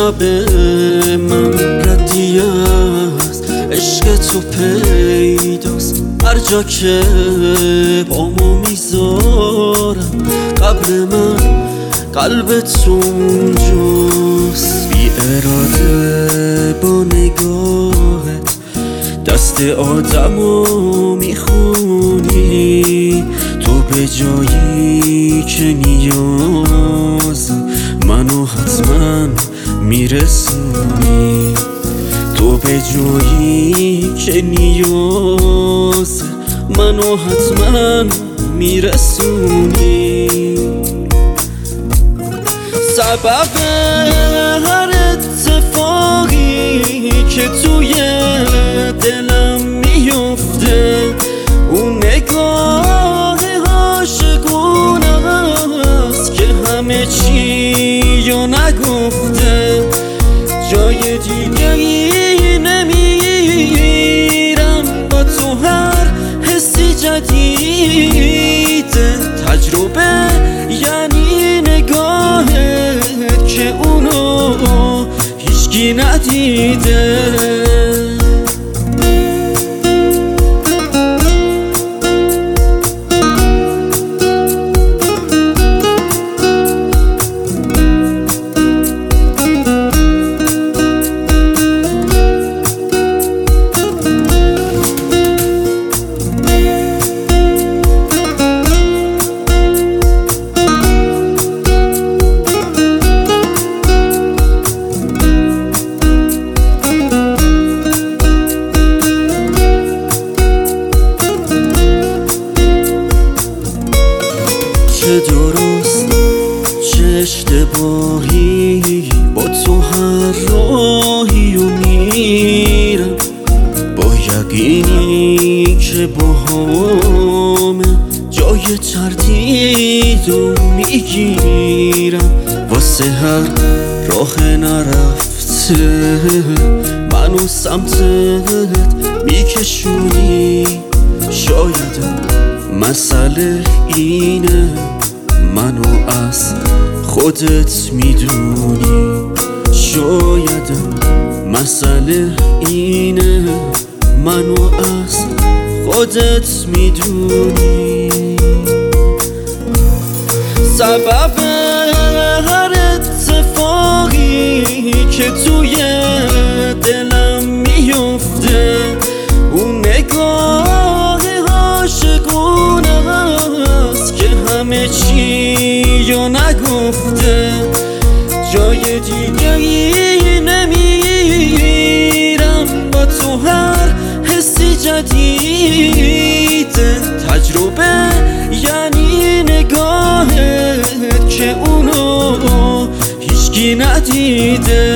شب من ردی از عشق تو پیداست، هر جا که پامو میذارم قبل من قلب تو اونجاست. بی اراده با نگاهت دست آدمو میخونی، تو به جایی که نیاز منو حتما میرسونی، تو به جایی که نیاز منو حتما میرسونی. سبب هر اتفاقی که توی دلم میفته اون نگاه عاشقونه است که همه چی رو نگفته. جای دیگری نمیرم، با تو هر حسی جدیده. تجربه یعنی نگاهت که اونو هیچکی ندیده. چه درست چه اشتباهی، با تو هر راهی و میرم، با یقینی که با همه جای تردید و میگیرم. واسه هر راه نرفته منو سمتت میکشونی. شایدم مسئله اینه منو از خودت میدونی، شایدم مسئله اینه منو از خودت میدونی. سبب هر اتفاقی که توی دلم میفته اون نگاه عاشقونه است که همه چی رو نگفته. جای دیگری نمیرم، با تو هر حسی جدیده. تجربه یعنی نگاهت که اونو هیچکی ندیده.